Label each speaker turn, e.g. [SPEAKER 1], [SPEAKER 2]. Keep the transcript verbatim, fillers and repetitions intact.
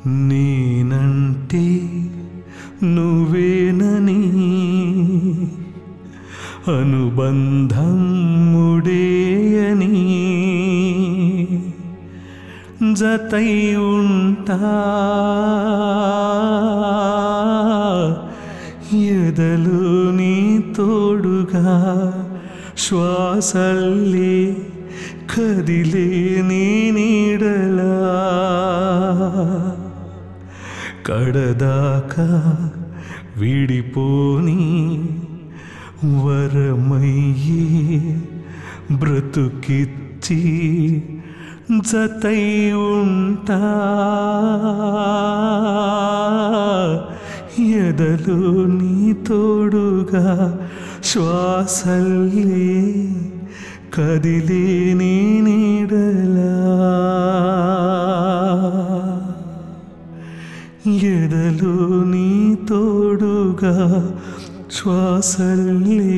[SPEAKER 1] నేనంటే నువ్వేనని అనుబంధం ముడేయని జతై ఉంటా ఎదలు నీ తోడుగా శ్వాసల్లే కదిలే నీ నీడలా కడదాకా విడిపోని వరమయ్యే బ్రతుకిచ్చి జతై ఉంటా ఎదలు నీ తోడుగా శ్వాసల్లే కదిలే నీ నీడలా ఎదలు నీ తోడుగా శ్వాసల్లే